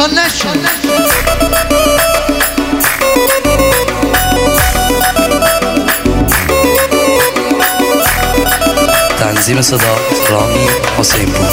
تنظیم صدا رامی حسین پور.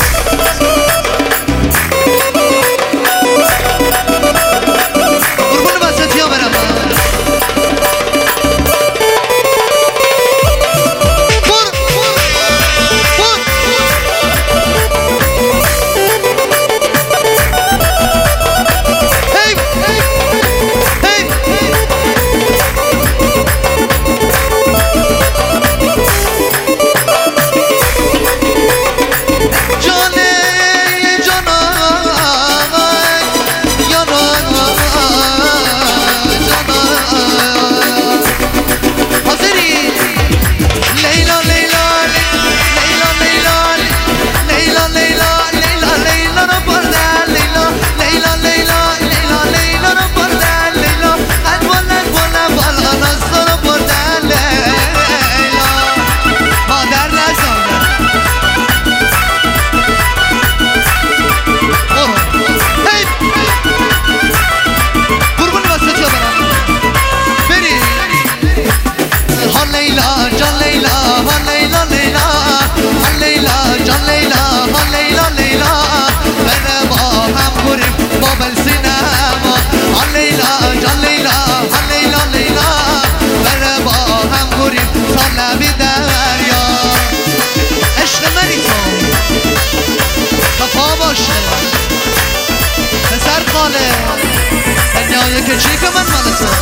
که چیک من مالسه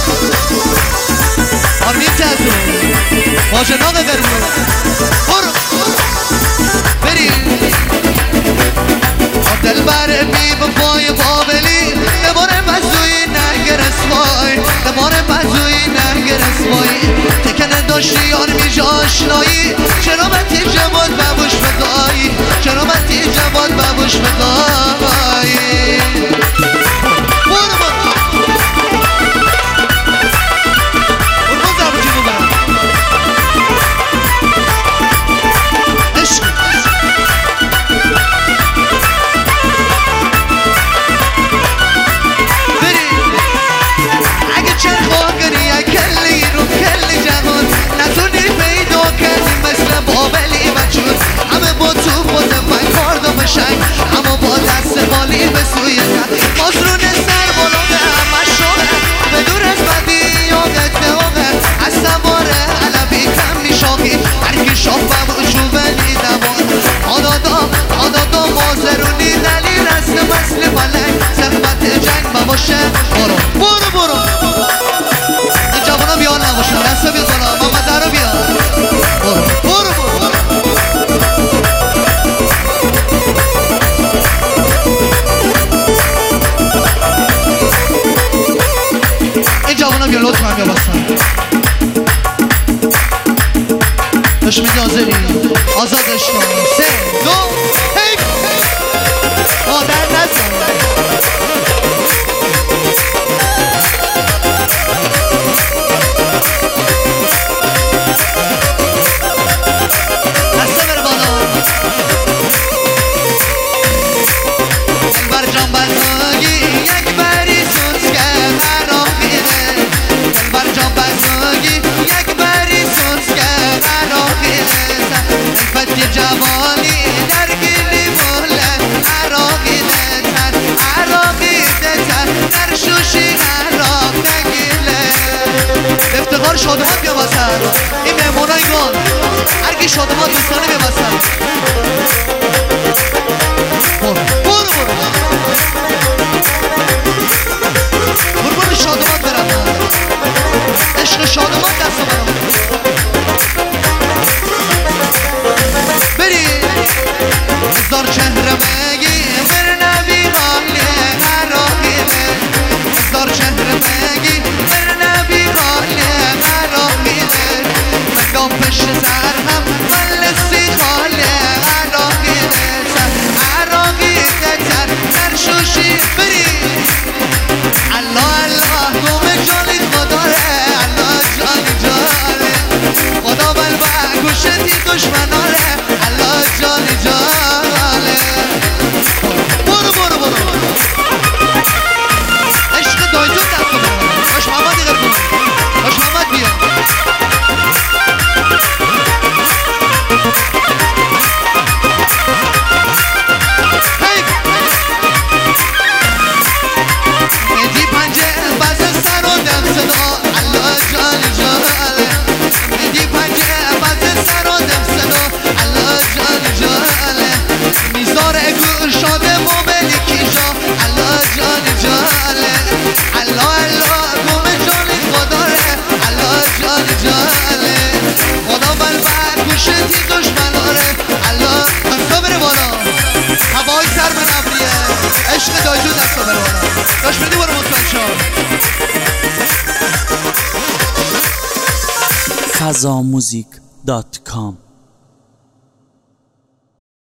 آرمین تازو واجه ناغ قرمو برو بری دل بر بی بپای بابلی دمار مزوی نگر اسمای دمار مزوی نگر اسمای تکن داشتی آرمی جاشنایی چرا من تی جواد ببوش بدایی چرا من تی جواد ببوش بدایی اما با دست خالی به سوی تن مازرون سر بلوغه مشوقه به دور از بدی یاغت نواغه از سواره علبی کم میشاقی هرکی شاه ببوشو بلی دوان آدادا مازرونی دلی رست مثل ملک زحمت جنگ بباشه برو این جوانا بیان نباشن دست بیاد بالا محمد در رو بیاد برو بیا لطفا بیا بستن داشت میگه آزری آزادش کن 3 2 هی مادر نزن دسته بره بالا دلبر جان بزنگی یک بری سوز کرد جان بزنگی یک بری سوز کرد عرافت جوانی در گلی موله عراقی دتر در شوشی عراق نگیله افتخار شادمات بیا بسر این مهمونای گل هرکی شادمات دوستانه بیا بسر برو شادمات برم عشق شادمان دست برم بری هزار چهره بگی بر نبی حالی عراقیله هزار چهره بگی بر نبی حالی عراقیله مگام پشت سر هم ملسی حالی داشت بدی برو مطمئن شد fazamuzik.com